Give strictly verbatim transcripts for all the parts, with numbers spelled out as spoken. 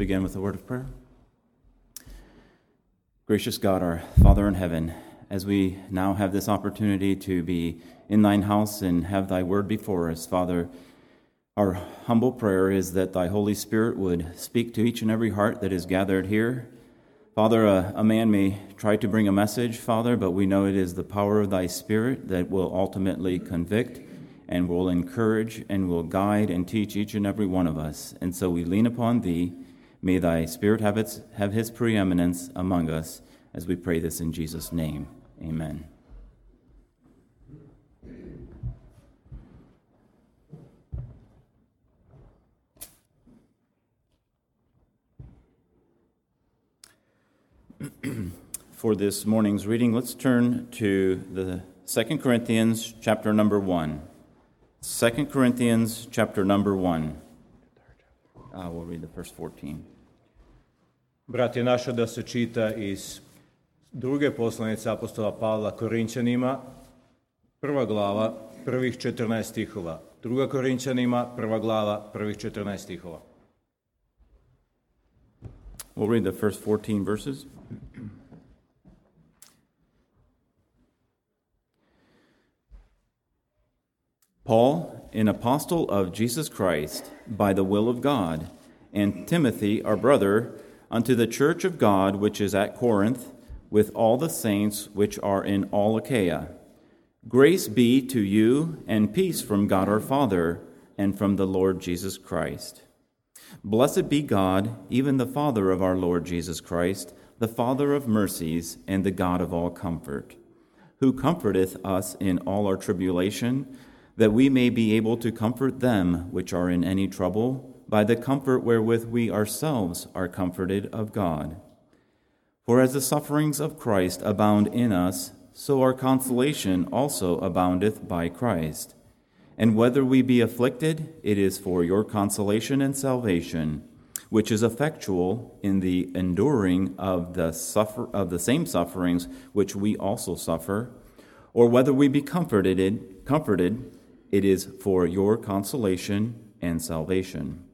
begin with a word of prayer. Gracious God, our Father in heaven, as we now have this opportunity to be in thine house and have thy word before us, Father, our humble prayer is that thy Holy Spirit would speak to each and every heart that is gathered here. Father, a, a man may try to bring a message, Father, but we know it is the power of thy Spirit that will ultimately convict and will encourage and will guide and teach each and every one of us. And so we lean upon thee. May thy Spirit have its have his preeminence among us as we pray this in Jesus' name. Amen. For this morning's reading, let's turn to the Second Corinthians chapter number one. Second Corinthians chapter number one. Uh, we'll read the verse fourteen. Brati naša, da se čita iz druge poslanice apostola Pavla Korinćanima, prva glava, prvih četrnaest stihova. Druga Korinćanima, prva glava, prvih četrnaest stihova. We'll read the first fourteen verses. Paul, an apostle of Jesus Christ, by the will of God, and Timothy, our brother, unto the church of God which is at Corinth, with all the saints which are in all Achaia. Grace be to you, and peace from God our Father, and from the Lord Jesus Christ. Blessed be God, even the Father of our Lord Jesus Christ, the Father of mercies, and the God of all comfort, who comforteth us in all our tribulation, that we may be able to comfort them which are in any trouble, by the comfort wherewith we ourselves are comforted of God. For as the sufferings of Christ abound in us, so our consolation also aboundeth by Christ. And whether we be afflicted, it is for your consolation and salvation, which is effectual in the enduring of the suffer of the same sufferings which we also suffer. Or whether we be comforted, comforted, it is for your consolation and salvation.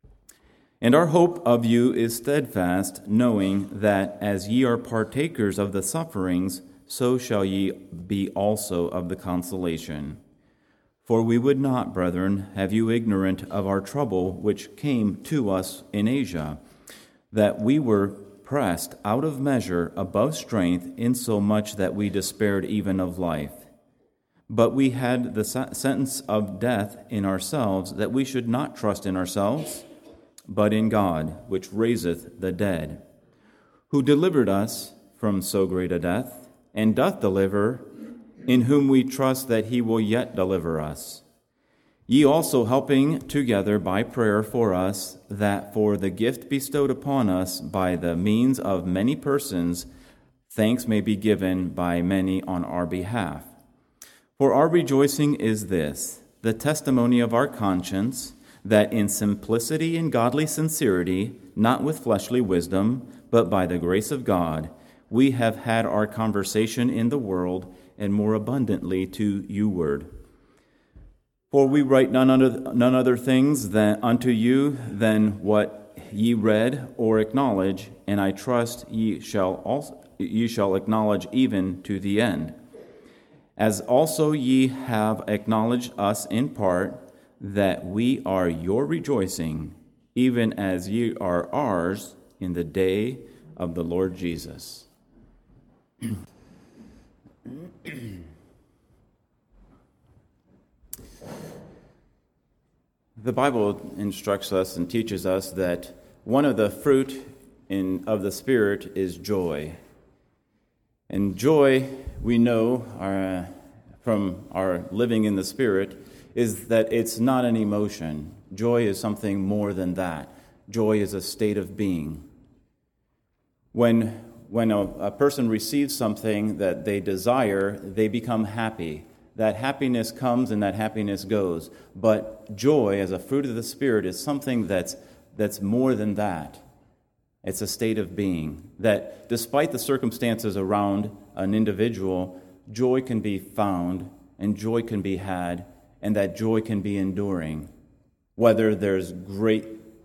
And our hope of you is steadfast, knowing that as ye are partakers of the sufferings, so shall ye be also of the consolation. For we would not, brethren, have you ignorant of our trouble which came to us in Asia, that we were pressed out of measure above strength, insomuch that we despaired even of life. But we had the sentence of death in ourselves, that we should not trust in ourselves, but in God, which raiseth the dead, who delivered us from so great a death, and doth deliver, in whom we trust that he will yet deliver us. Ye also helping together by prayer for us, that for the gift bestowed upon us by the means of many persons, thanks may be given by many on our behalf. For our rejoicing is this, the testimony of our conscience, that in simplicity and godly sincerity, not with fleshly wisdom, but by the grace of God, we have had our conversation in the world, and more abundantly to you ward. For we write none other, none other things than unto you than what ye read or acknowledge, and I trust ye shall also ye shall acknowledge even to the end. As also ye have acknowledged us in part, that we are your rejoicing, even as ye are ours in the day of the Lord Jesus. The Bible instructs us and teaches us that one of the fruit in, of the Spirit is joy. And joy, we know our, from our living in the Spirit, is that it's not an emotion. Joy is something more than that. Joy is a state of being. When, when a, a person receives something that they desire, they become happy. That happiness comes and that happiness goes. But joy, as a fruit of the Spirit, is something that's, that's more than that. It's a state of being. That despite the circumstances around an individual, joy can be found and joy can be had, and that joy can be enduring. Whether there's great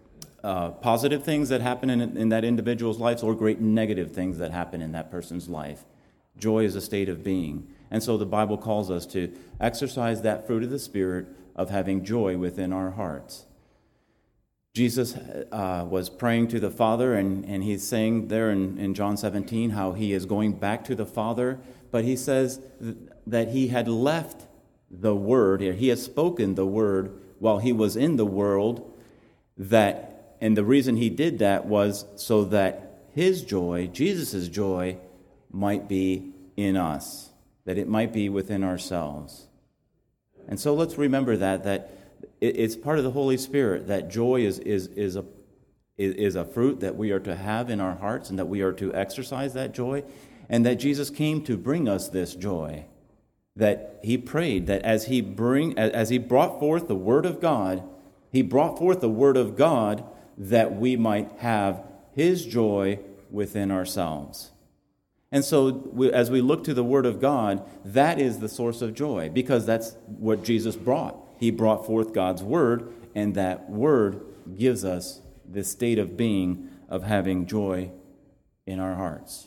uh, positive things that happen in, in that individual's life or great negative things that happen in that person's life. Joy is a state of being. And so the Bible calls us to exercise that fruit of the Spirit of having joy within our hearts. Jesus uh, was praying to the Father, and, and he's saying there in, in John seventeen how he is going back to the Father, but he says th- that he had left the Word, he has spoken the Word while he was in the world, that, and the reason he did that was so that his joy, Jesus' joy, might be in us, that it might be within ourselves. And so let's remember that, that it's part of the Holy Spirit, that joy is, is, is, a, is a fruit that we are to have in our hearts and that we are to exercise that joy, and that Jesus came to bring us this joy, that he prayed that as he bring as he brought forth the Word of God, he brought forth the Word of God that we might have his joy within ourselves. And so we, as we look to the Word of God, that is the source of joy, because that's what Jesus brought. He brought forth God's Word, and that Word gives us this state of being of having joy in our hearts.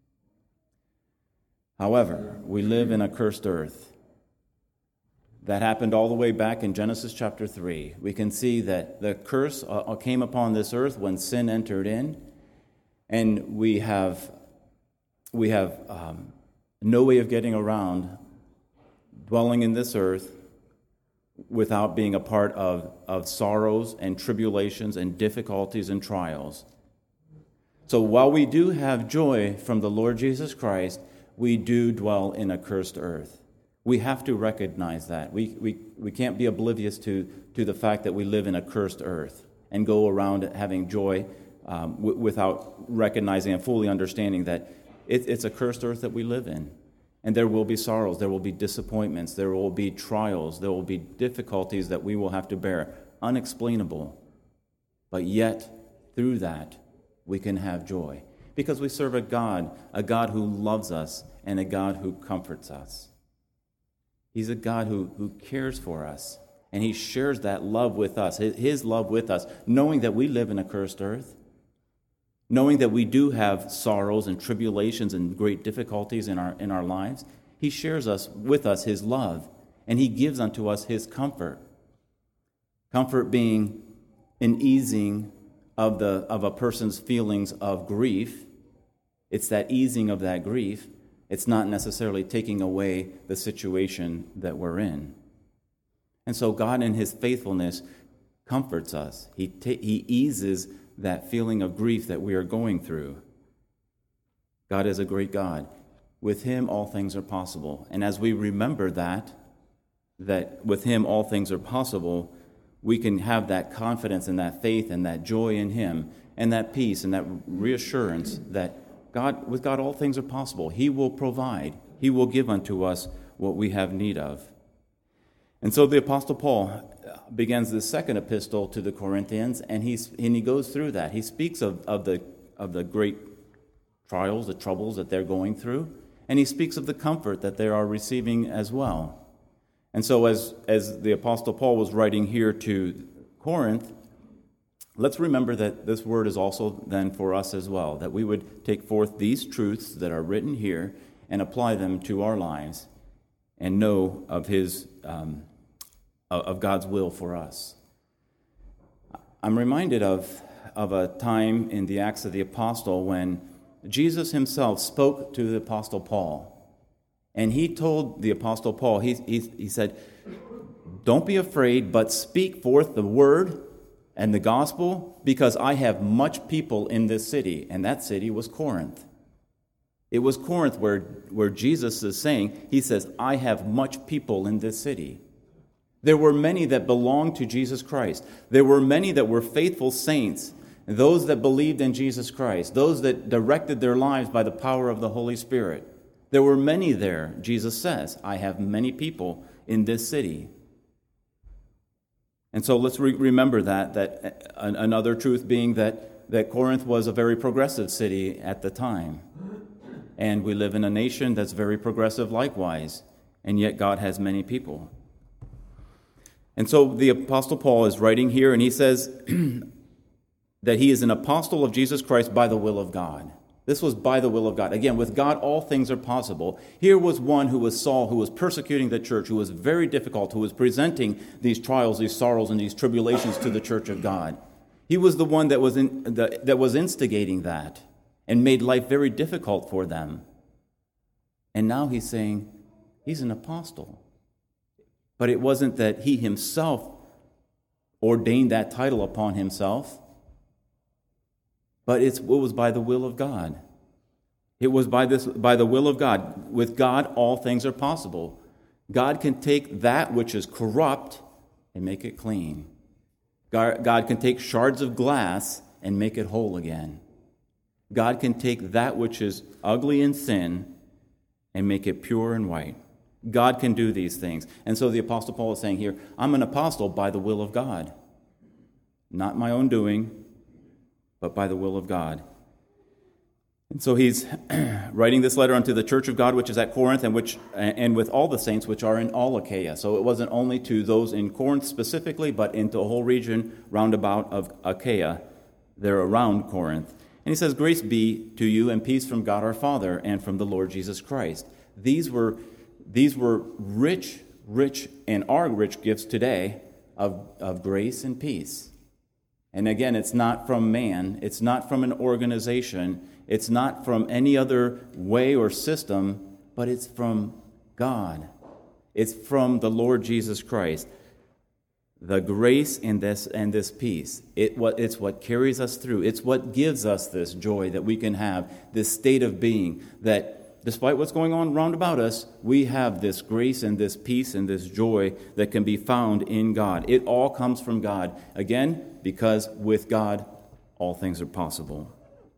However, we live in a cursed earth. That happened all the way back in Genesis chapter three. We can see that the curse uh, came upon this earth when sin entered in, and we have we have um, no way of getting around dwelling in this earth without being a part of, of sorrows and tribulations and difficulties and trials. So while we do have joy from the Lord Jesus Christ, we do dwell in a cursed earth. We have to recognize that. We we, we can't be oblivious to, to the fact that we live in a cursed earth and go around having joy um, w- without recognizing and fully understanding that it, it's a cursed earth that we live in. And there will be sorrows, there will be disappointments, there will be trials, there will be difficulties that we will have to bear, unexplainable. But yet, through that, we can have joy. Because we serve a God, a God who loves us and a God who comforts us. He's a God who, who cares for us, and he shares that love with us, his, his love with us, knowing that we live in a cursed earth, knowing that we do have sorrows and tribulations and great difficulties in our in our lives. He shares us with us his love, and he gives unto us his comfort. Comfort being an easing of the of a person's feelings of grief. It's that easing of that grief. It's not necessarily taking away the situation that we're in. And so God in his faithfulness comforts us. He ta- he eases that feeling of grief that we are going through. God is a great God. With him all things are possible. And as we remember that, that with him all things are possible, we can have that confidence and that faith and that joy in him and that peace and that reassurance that God, with God all things are possible. He will provide. He will give unto us what we have need of. And so the Apostle Paul begins the second epistle to the Corinthians, and he's and he goes through that. He speaks of, of the of the great trials, the troubles that they're going through, and he speaks of the comfort that they are receiving as well. And so as as the Apostle Paul was writing here to Corinth, let's remember that this word is also then for us as well, that we would take forth these truths that are written here and apply them to our lives and know of his um, of God's will for us. I'm reminded of, of a time in the Acts of the Apostle when Jesus himself spoke to the Apostle Paul. And he told the Apostle Paul, he, he, he said, "Don't be afraid, but speak forth the word and the gospel, because I have much people in this city." And that city was Corinth. It was Corinth where, where Jesus is saying, he says, "I have much people in this city." There were many that belonged to Jesus Christ. There were many that were faithful saints, those that believed in Jesus Christ, those that directed their lives by the power of the Holy Spirit. There were many there, Jesus says, "I have many people in this city." And so let's re- remember that, that another truth being that, that Corinth was a very progressive city at the time. And we live in a nation that's very progressive likewise, and yet God has many people. And so the Apostle Paul is writing here, and he says, that he is an apostle of Jesus Christ by the will of God. This was by the will of God. Again, with God, all things are possible. Here was one who was Saul, who was persecuting the church, who was very difficult, who was presenting these trials, these sorrows, and these tribulations to the church of God. He was the one that was in, the, that was instigating that and made life very difficult for them. And now he's saying he's an apostle. But it wasn't that he himself ordained that title upon himself, but it's, it was by the will of God. It was by this, by the will of God. With God, all things are possible. God can take that which is corrupt and make it clean. God, God can take shards of glass and make it whole again. God can take that which is ugly in sin and make it pure and white. God can do these things. And so the Apostle Paul is saying here, I'm an apostle by the will of God. Not my own doing, but by the will of God. And so he's writing this letter unto the church of God, which is at Corinth, and which and with all the saints which are in all Achaia. So it wasn't only to those in Corinth specifically, but into a whole region round about of Achaia. They're around Corinth. And he says, grace be to you and peace from God our Father and from the Lord Jesus Christ. These were, these were rich, rich, and are rich gifts today of, of grace and peace. And again, it's not from man, it's not from an organization, it's not from any other way or system, but it's from God. It's from the Lord Jesus Christ. The grace and this and this peace, it what it's what carries us through. It's what gives us this joy that we can have, this state of being, that despite what's going on round about us, we have this grace and this peace and this joy that can be found in God. It all comes from God. Again, because with God, all things are possible.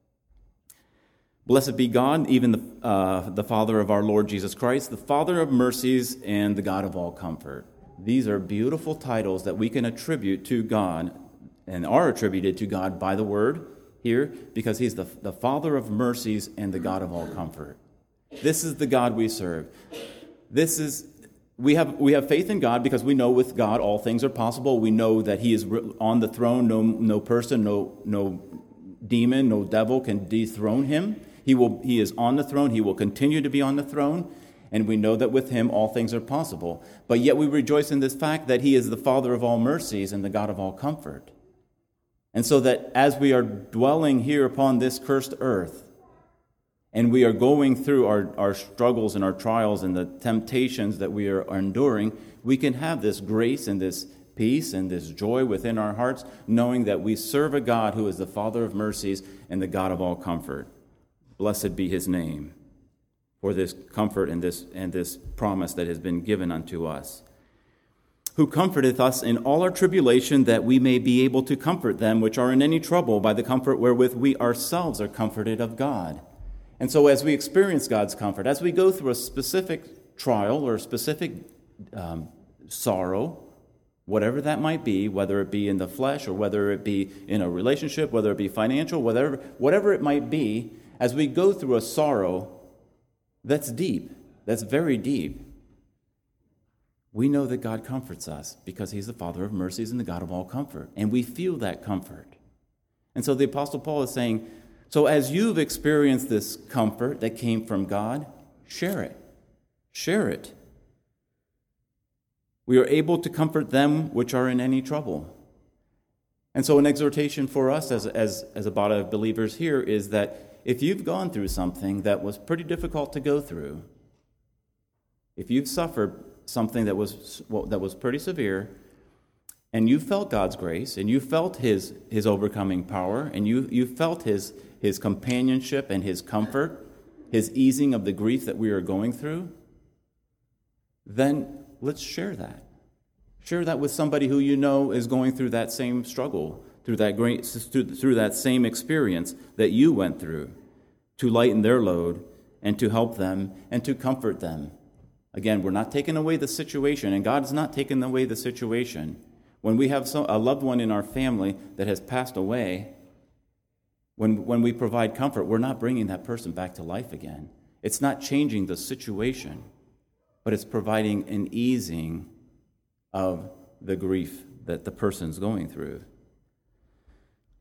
Blessed be God, even the, uh, the Father of our Lord Jesus Christ, the Father of mercies and the God of all comfort. These are beautiful titles that we can attribute to God and are attributed to God by the Word here, because He's the, the Father of mercies and the God of all comfort. This is the God we serve. This is we have we have faith in God because we know with God all things are possible. We know that He is on the throne. No no person, no no demon, no devil can dethrone Him. He will He is on the throne. He will continue to be on the throne. And we know that with Him all things are possible. But yet we rejoice in this fact that He is the Father of all mercies and the God of all comfort. And so that as we are dwelling here upon this cursed earth, and we are going through our, our struggles and our trials and the temptations that we are enduring, we can have this grace and this peace and this joy within our hearts, knowing that we serve a God who is the Father of mercies and the God of all comfort. Blessed be His name for this comfort and this and this promise that has been given unto us. Who comforteth us in all our tribulation, that we may be able to comfort them which are in any trouble by the comfort wherewith we ourselves are comforted of God. And so as we experience God's comfort, as we go through a specific trial or a specific um, sorrow, whatever that might be, whether it be in the flesh or whether it be in a relationship, whether it be financial, whatever, whatever it might be, as we go through a sorrow that's deep, that's very deep, we know that God comforts us because He's the Father of mercies and the God of all comfort. And we feel that comfort. And so the Apostle Paul is saying, so as you've experienced this comfort that came from God, share it. Share it. We are able to comfort them which are in any trouble. And so an exhortation for us as, as, as a body of believers here is that if you've gone through something that was pretty difficult to go through, if you've suffered something that was well, that was pretty severe, and you felt God's grace, and you felt His His overcoming power, and you, you felt His His companionship and His comfort, His easing of the grief that we are going through, then let's share that. Share that with somebody who you know is going through that same struggle, through that great, through that same experience that you went through, to lighten their load and to help them and to comfort them. Again, we're not taking away the situation, and God is not taking away the situation. When we have some, a loved one in our family that has passed away, when, when we provide comfort, we're not bringing that person back to life again. It's not changing the situation, but it's providing an easing of the grief that the person's going through.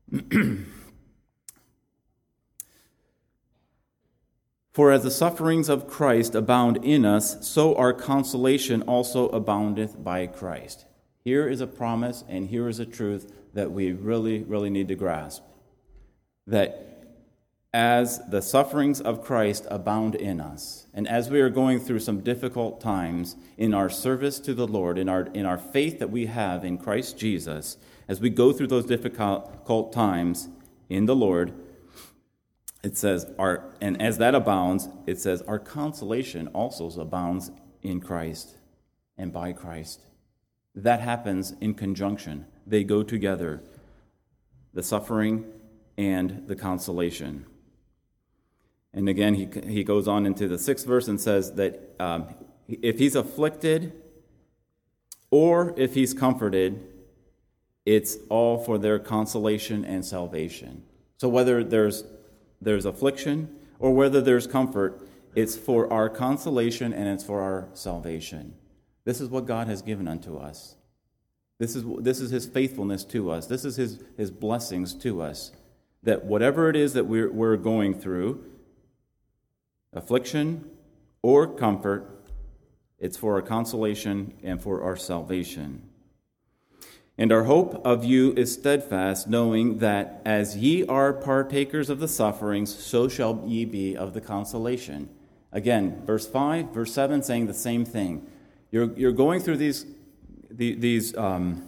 For as the sufferings of Christ abound in us, so our consolation also aboundeth by Christ. Here is a promise, and here is a truth that we really, really need to grasp. That as the sufferings of Christ abound in us, and as we are going through some difficult times in our service to the Lord, in our in our faith that we have in Christ Jesus, as we go through those difficult times in the Lord, it says, our and as that abounds, it says, our consolation also abounds in Christ and by Christ. That happens in conjunction. They go together, the suffering and the consolation. And again, he he goes on into the sixth verse and says that um, if he's afflicted or if he's comforted, it's all for their consolation and salvation. So whether there's there's affliction or whether there's comfort, it's for our consolation and it's for our salvation. This is what God has given unto us. This is this is his faithfulness to us. This is his, his blessings to us. That whatever it is that we're, we're going through, affliction or comfort, it's for our consolation and for our salvation. And our hope of you is steadfast, knowing that as ye are partakers of the sufferings, so shall ye be of the consolation. Again, verse five, verse seven, saying the same thing. You're you're going through these these um,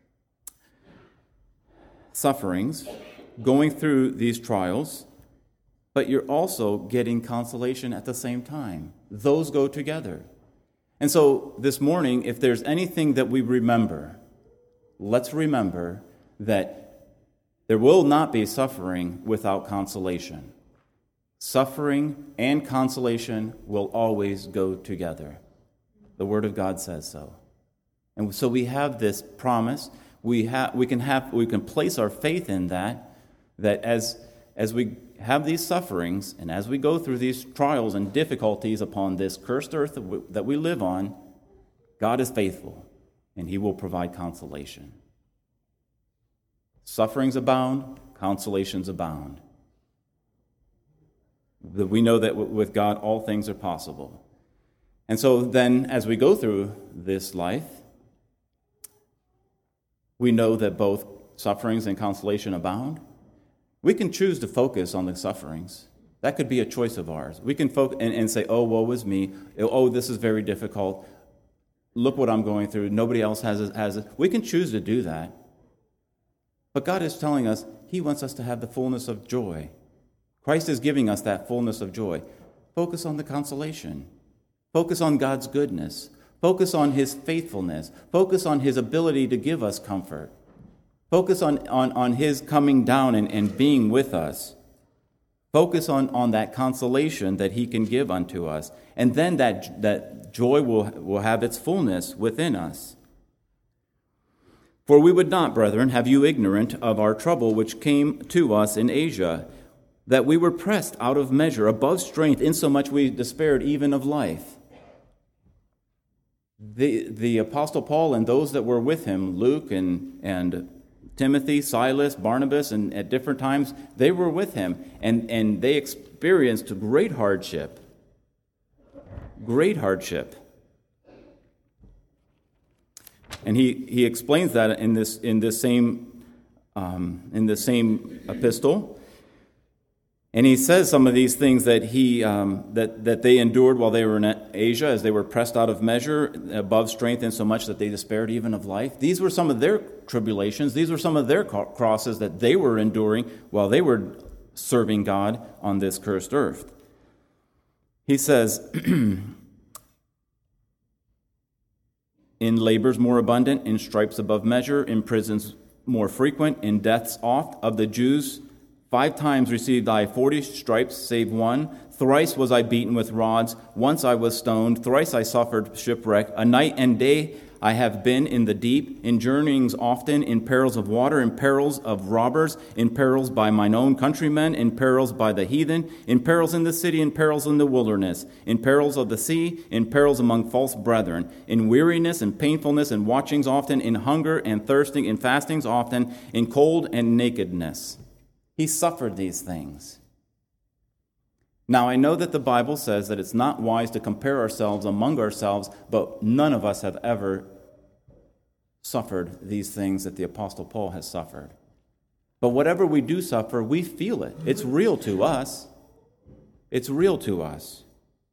sufferings, going through these trials, but you're also getting consolation at the same time. Those go together. And so this morning, if there's anything that we remember, let's remember that there will not be suffering without consolation. Suffering and consolation will always go together. The Word of God says so. And so we have this promise. We have we can have we can place our faith in that, that as as we have these sufferings and as we go through these trials and difficulties upon this cursed earth that we, that we live on, God is faithful and he will provide consolation. Sufferings abound, consolations abound. We know that with God all things are possible. And so then as we go through this life, we know that both sufferings and consolation abound. We can choose to focus on the sufferings. That could be a choice of ours. We can focus and, and say, oh, woe is me. Oh, this is very difficult. Look what I'm going through. Nobody else has it. Has it. We can choose to do that. But God is telling us he wants us to have the fullness of joy. Christ is giving us that fullness of joy. Focus on the consolation. Focus on God's goodness. Focus on his faithfulness. Focus on his ability to give us comfort. Focus on, on, on his coming down and, and being with us. Focus on, on that consolation that he can give unto us. And then that, that joy will, will have its fullness within us. For we would not, brethren, have you ignorant of our trouble which came to us in Asia, that we were pressed out of measure, above strength, insomuch we despaired even of life. The, the Apostle Paul and those that were with him, Luke and, and Timothy, Silas, Barnabas, and at different times, they were with him, and, and they experienced great hardship. Great hardship. And he, he explains that in this in this same um, in the same epistle. And he says some of these things that he um, that that they endured while they were in Asia, as they were pressed out of measure, above strength, insomuch that they despaired even of life. These were some of their tribulations. These were some of their crosses that they were enduring while they were serving God on this cursed earth. He says, in labors more abundant, in stripes above measure, in prisons more frequent, in deaths oft. Of the Jews, five times received I forty stripes, save one. Thrice was I beaten with rods. Once I was stoned. Thrice I suffered shipwreck. A night and day I have been in the deep, in journeyings often, in perils of water, in perils of robbers, in perils by mine own countrymen, in perils by the heathen, in perils in the city, in perils in the wilderness, in perils of the sea, in perils among false brethren, in weariness and painfulness, and watchings often, in hunger and thirsting, in fastings often, in cold and nakedness. He suffered these things. Now, I know that the Bible says that it's not wise to compare ourselves among ourselves, but none of us have ever suffered these things that the Apostle Paul has suffered. But whatever we do suffer, we feel it. It's real to us. It's real to us.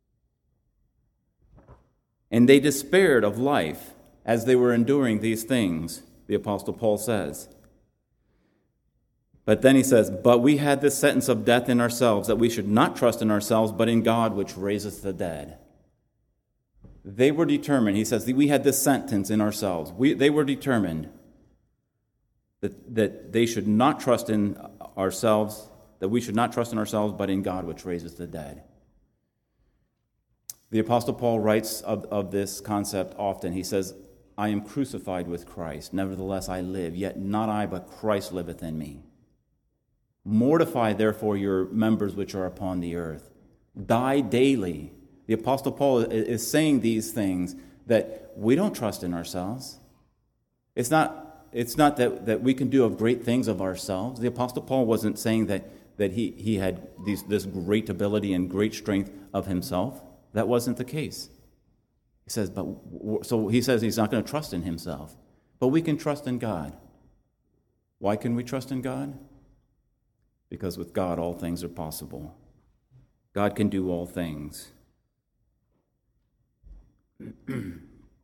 And they despaired of life as they were enduring these things, the Apostle Paul says. But then he says, but we had this sentence of death in ourselves, that we should not trust in ourselves, but in God, which raiseth the dead. They were determined. He says, we had this sentence in ourselves. We, they were determined that, that they should not trust in ourselves, that we should not trust in ourselves, but in God, which raiseth the dead. The Apostle Paul writes of, of this concept often. He says, I am crucified with Christ. Nevertheless I live, yet not I, but Christ liveth in me. Mortify, therefore, your members which are upon the earth. Die daily. The Apostle Paul is saying these things that we don't trust in ourselves. It's not, it's not that, that we can do of great things of ourselves. The Apostle Paul wasn't saying that, that he, he had these, this great ability and great strength of himself. That wasn't the case. He says, but so he says he's not going to trust in himself. But we can trust in God. Why can we trust in God? Because with God, all things are possible. God can do all things. And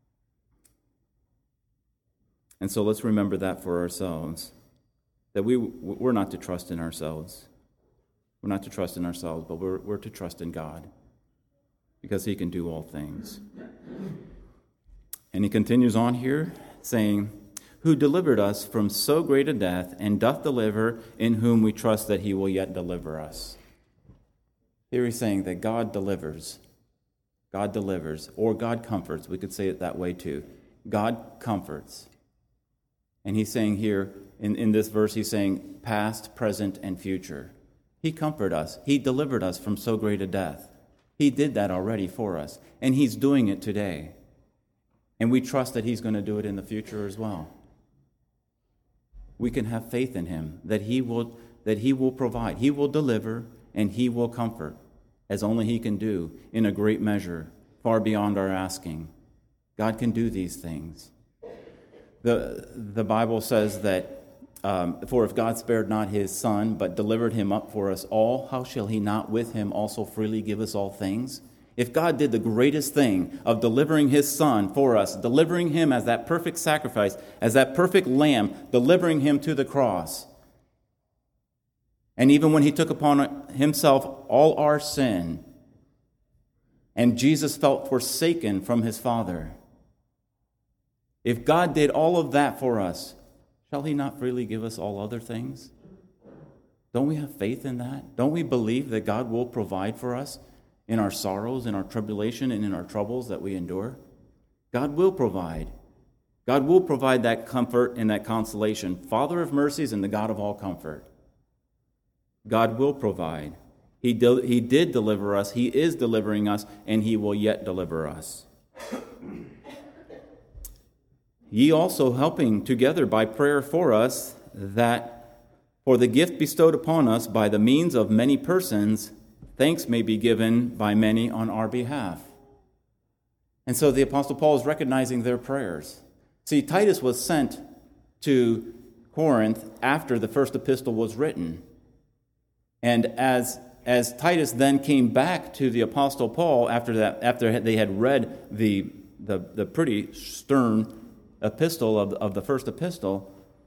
so let's remember that for ourselves, that we, we're not to trust in ourselves. We're not to trust in ourselves, but we're, we're to trust in God, because he can do all things. And he continues on here, saying, who delivered us from so great a death, and doth deliver, in whom we trust that he will yet deliver us. Here he's saying that God delivers. God delivers, or God comforts. We could say it that way too. God comforts. And he's saying here, in, in this verse, he's saying past, present, and future. He comforted us. He delivered us from so great a death. He did that already for us, and he's doing it today. And we trust that he's going to do it in the future as well. We can have faith in him that he will that he will provide, he will deliver, and he will comfort, as only he can do in a great measure, far beyond our asking. God can do these things. The, the Bible says that, um, for if God spared not his Son, but delivered him up for us all, how shall he not with him also freely give us all things? If God did the greatest thing of delivering his Son for us, delivering him as that perfect sacrifice, as that perfect lamb, delivering him to the cross, and even when he took upon himself all our sin, and Jesus felt forsaken from his Father, if God did all of that for us, shall he not freely give us all other things? Don't we have faith in that? Don't we believe that God will provide for us in our sorrows, in our tribulation, and in our troubles that we endure? God will provide. God will provide that comfort and that consolation. Father of mercies and the God of all comfort. God will provide. He, de- he did deliver us. He is delivering us, and he will yet deliver us. Ye also helping together by prayer for us, that for the gift bestowed upon us by the means of many persons, thanks may be given by many on our behalf. And so the Apostle Paul is recognizing their prayers. See, Titus was sent to Corinth after the first epistle was written. And as as Titus then came back to the Apostle Paul after that, after they had read the the, the pretty stern epistle of, of the first epistle,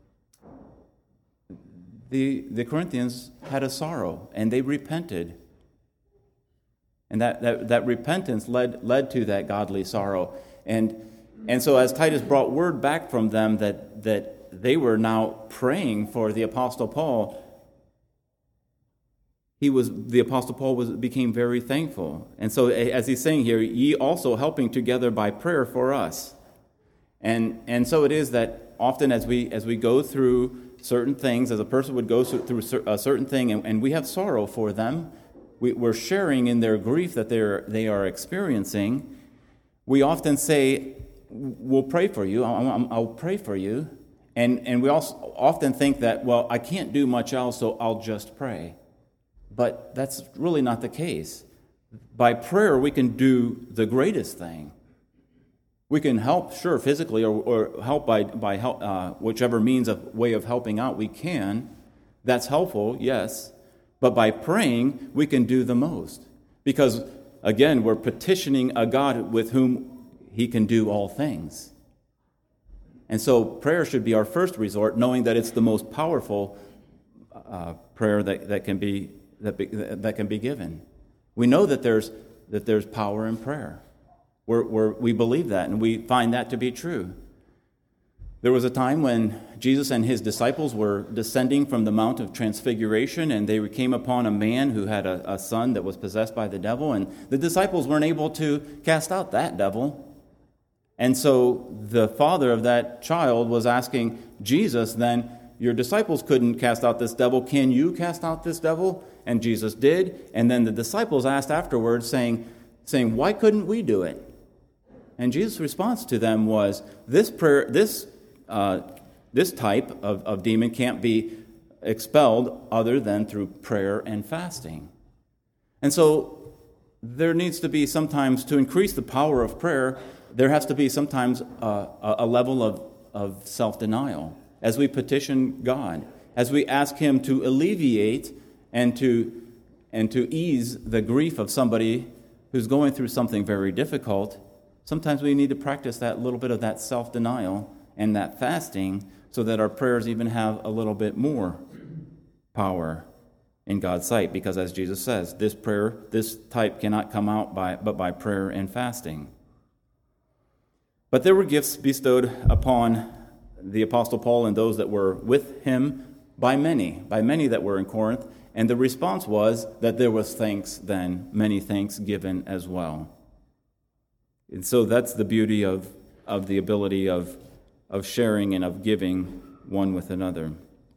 the, the Corinthians had a sorrow, and they repented. And that, that, that repentance led led to that godly sorrow. And and so as Titus brought word back from them that, that they were now praying for the Apostle Paul, he was the Apostle Paul was became very thankful. And so as he's saying here, ye also helping together by prayer for us. And and so it is that often as we as we go through certain things, as a person would go through a certain thing, and, and we have sorrow for them, we, we're sharing in their grief that they're they are experiencing. We often say, "We'll pray for you. I'll, I'll pray for you," and and we also often think that, well, I can't do much else, so I'll just pray. But that's really not the case. By prayer, we can do the greatest thing. We can help, sure, physically, or, or help by by help, uh, whichever means of way of helping out we can. That's helpful, yes. But by praying, we can do the most. Because, again, we're petitioning a God with whom he can do all things. And so prayer should be our first resort, knowing that it's the most powerful uh, prayer that, that can be that, be, that can be given. We know that there's that there's power in prayer. We're, we're, we believe that, and we find that to be true. There was a time when Jesus and his disciples were descending from the Mount of Transfiguration, and they came upon a man who had a, a son that was possessed by the devil, and the disciples weren't able to cast out that devil. And so the father of that child was asking Jesus then, "Your disciples couldn't cast out this devil. Can you cast out this devil?" And Jesus did. And then the disciples asked afterwards, saying, saying, "Why couldn't we do it?" And Jesus' response to them was, this prayer, this uh, this type of, of demon can't be expelled other than through prayer and fasting. And so there needs to be sometimes, to increase the power of prayer, there has to be sometimes uh, a level of, of self-denial as we petition God, as we ask him to alleviate and to and to ease the grief of somebody who's going through something very difficult. Sometimes we need to practice that little bit of that self-denial and that fasting so that our prayers even have a little bit more power in God's sight. Because as Jesus says, this prayer, this type cannot come out by but by prayer and fasting. But there were gifts bestowed upon the Apostle Paul and those that were with him by many, by many that were in Corinth. And the response was that there was thanks then, many thanks given as well. And so that's the beauty of, of the ability of, of sharing and of giving one with another.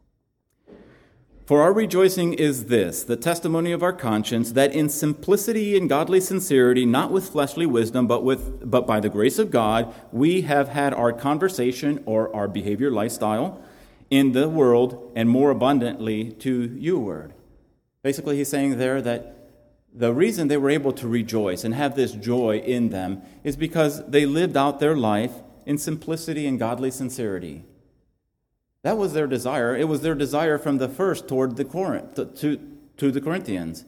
For our rejoicing is this, the testimony of our conscience, that in simplicity and godly sincerity, not with fleshly wisdom, but with but by the grace of God, we have had our conversation or our behavior lifestyle in the world and more abundantly to you-ward. Basically, he's saying there that the reason they were able to rejoice and have this joy in them is because they lived out their life in simplicity and godly sincerity. That was their desire. It was their desire from the first toward the Corinth, to, to, to the Corinthians.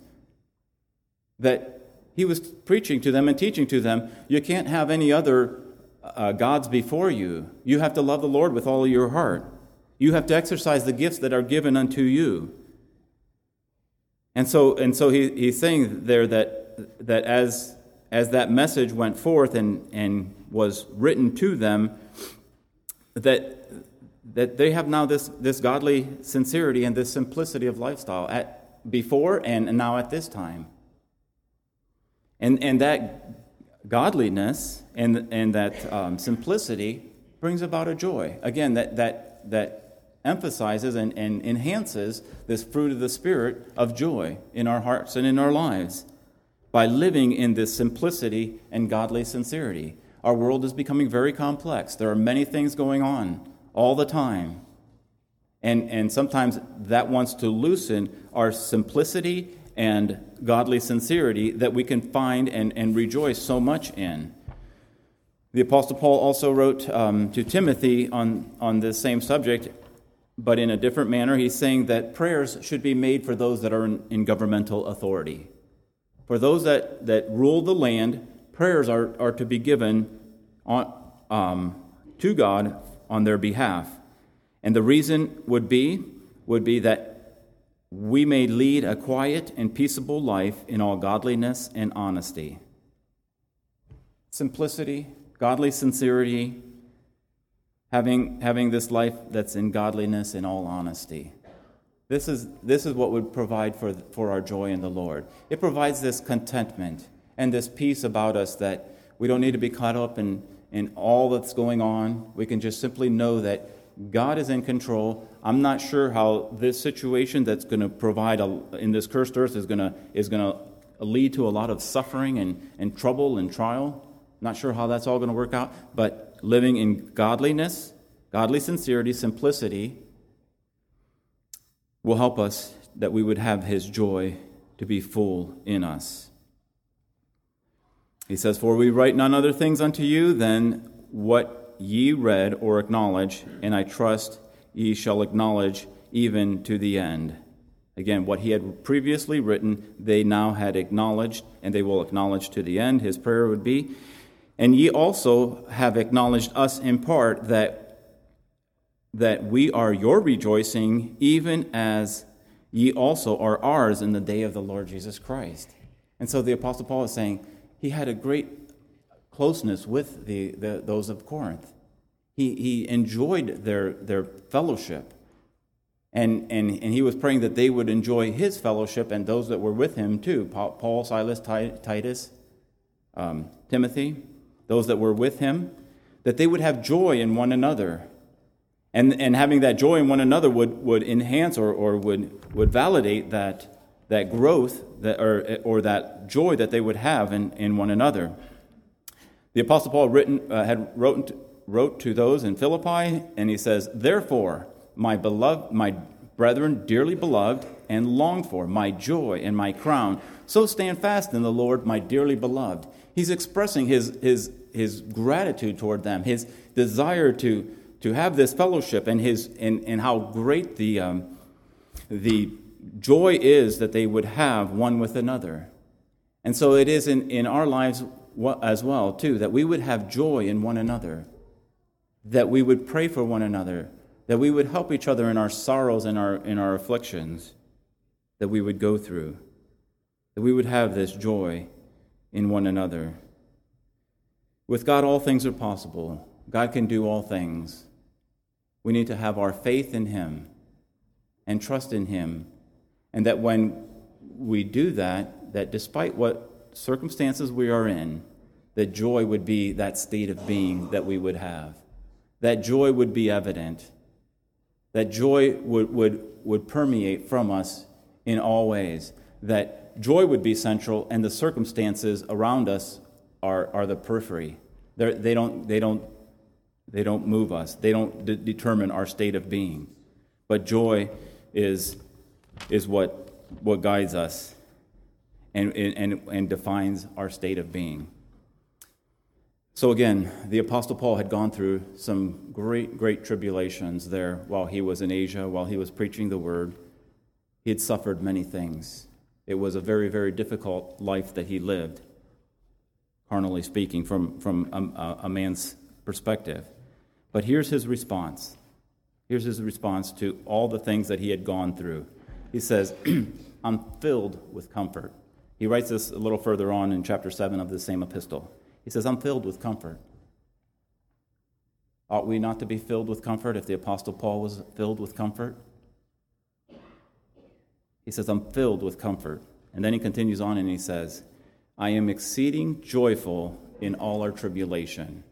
That he was preaching to them and teaching to them, you can't have any other uh, gods before you. You have to love the Lord with all of your heart. You have to exercise the gifts that are given unto you. And so and so he, he's saying there that that as as that message went forth and, and was written to them, that that they have now this, this godly sincerity and this simplicity of lifestyle at before and, and now at this time. And and that godliness and and that um, simplicity brings about a joy. Again, that that that emphasizes and, and enhances this fruit of the Spirit of joy in our hearts and in our lives by living in this simplicity and godly sincerity. Our world is becoming very complex. There are many things going on all the time. And, and sometimes that wants to loosen our simplicity and godly sincerity that we can find and, and rejoice so much in. The Apostle Paul also wrote um, to Timothy on, on this same subject, but in a different manner. He's saying that prayers should be made for those that are in, in governmental authority. For those that, that rule the land, prayers are, are to be given on, um, to God on their behalf. And the reason would be, would be that we may lead a quiet and peaceable life in all godliness and honesty. Simplicity, godly sincerity, Having having this life that's in godliness and all honesty. This is this is what would provide for, for our joy in the Lord. It provides this contentment and this peace about us that we don't need to be caught up in, in all that's going on. We can just simply know that God is in control. I'm not sure how this situation that's going to provide a, in this cursed earth is going to is going to lead to a lot of suffering and, and trouble and trial. Not sure how that's all going to work out, but living in godliness, godly sincerity, simplicity will help us that we would have his joy to be full in us. He says, "For we write none other things unto you than what ye read or acknowledge, and I trust ye shall acknowledge even to the end." Again, what he had previously written, they now had acknowledged, and they will acknowledge to the end. His prayer would be, "And ye also have acknowledged us in part, that, that we are your rejoicing, even as ye also are ours in the day of the Lord Jesus Christ." And so the Apostle Paul is saying he had a great closeness with the, the those of Corinth. He he enjoyed their their fellowship. And, and and he was praying that they would enjoy his fellowship and those that were with him too. Paul, Silas, Titus, um, Timothy, those that were with him, that they would have joy in one another. And and having that joy in one another would, would enhance or, or would would validate that that growth that or or that joy that they would have in, in one another. The Apostle Paul written uh, had wrote wrote to those in Philippi, and he says, "Therefore, my beloved, my brethren, dearly beloved and longed for, my joy and my crown, so stand fast in the Lord, my dearly beloved." He's expressing his his his gratitude toward them, his desire to to have this fellowship, and his and, and how great the um, the joy is that they would have one with another. And so it is in, in our lives as well, too, that we would have joy in one another, that we would pray for one another, that we would help each other in our sorrows and our in our afflictions that we would go through, that we would have this joy in one another. With God, all things are possible. God can do all things. We need to have our faith in him and trust in him, and that when we do that, that despite what circumstances we are in, that joy would be that state of being that we would have. That joy would be evident. That joy would, would, would permeate from us in all ways. That joy would be central, and the circumstances around us are, are the periphery. They're, they don't they don't they don't move us. They don't de- determine our state of being. But joy is is what what guides us and and and defines our state of being. So again, the Apostle Paul had gone through some great, great tribulations there while he was in Asia, while he was preaching the word. He had suffered many things. It was a very, very difficult life that he lived, carnally speaking, from, from a, a man's perspective. But here's his response. Here's his response to all the things that he had gone through. He says, "I'm filled with comfort." He writes this a little further on in chapter seven of the same epistle. He says, "I'm filled with comfort." Ought we not to be filled with comfort if the Apostle Paul was filled with comfort? He says, "I'm filled with comfort." And then he continues on and he says, "I am exceeding joyful in all our tribulation."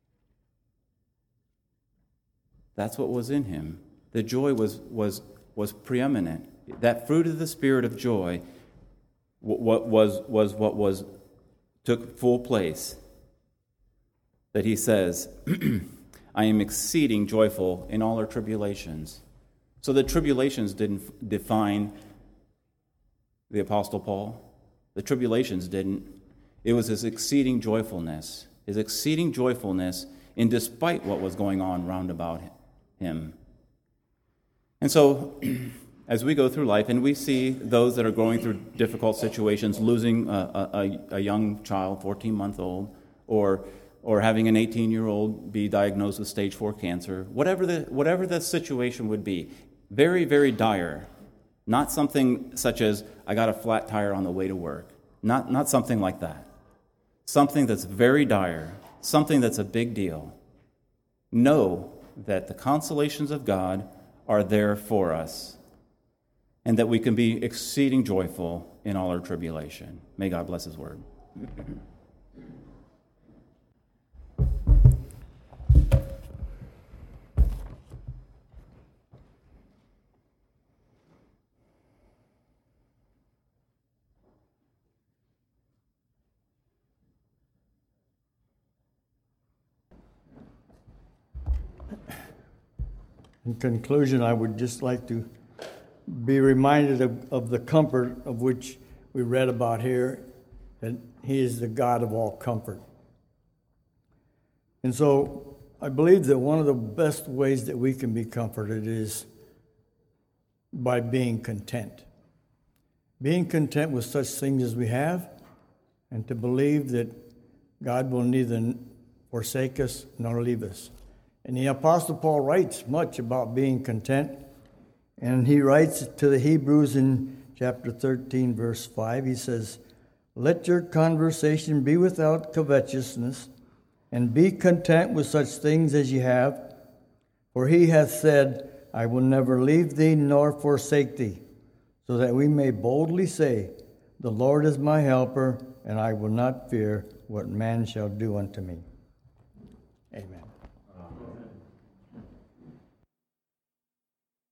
That's what was in him. The joy was was was preeminent. That fruit of the Spirit of joy what was was what was took full place. That he says, "I am exceeding joyful in all our tribulations." So the tribulations didn't define the Apostle Paul. The tribulations didn't. It was his exceeding joyfulness, his exceeding joyfulness in despite what was going on round about him. And so, as we go through life and we see those that are going through difficult situations, losing a, a, a young child, fourteen-month-old, or or having an eighteen-year-old be diagnosed with stage four cancer, whatever the whatever the situation would be, very, very dire. Not something such as, "I got a flat tire on the way to work." Not, not something like that. Something that's very dire, something that's a big deal. Know that the consolations of God are there for us, and that we can be exceeding joyful in all our tribulation. May God bless his word. In conclusion, I would just like to be reminded of, of the comfort of which we read about here, that He is the God of all comfort. And so I believe that one of the best ways that we can be comforted is by being content. Being content with such things as we have, and to believe that God will neither forsake us nor leave us. And the Apostle Paul writes much about being content. And he writes to the Hebrews in chapter thirteen, verse five, he says, "Let your conversation be without covetousness, and be content with such things as ye have. For he hath said, I will never leave thee nor forsake thee, so that we may boldly say, The Lord is my helper, and I will not fear what man shall do unto me." Amen.